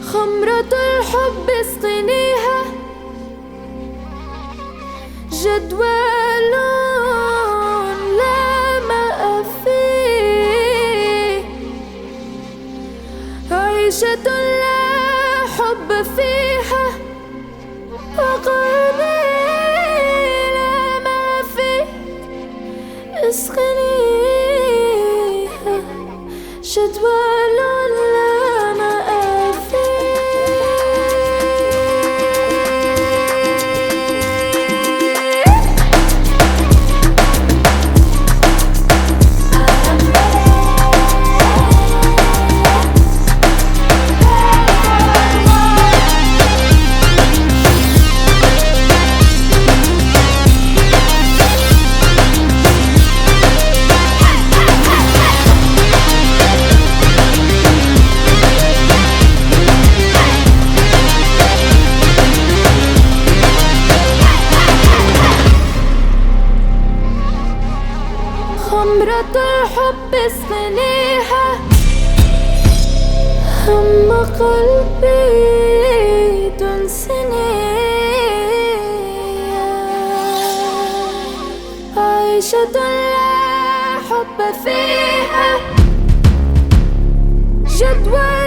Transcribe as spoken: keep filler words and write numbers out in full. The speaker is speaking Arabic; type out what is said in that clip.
خمرة الحب اسقنيها، جدول لا ماء فيه، عيشة لا حب فيها، وقلبي لا ما فيه، اسقنيها جدول لا ماء فيه. خمرة الحب اسقنيها، هم قلبي تنسني، عيشة لا حب فيها، جدول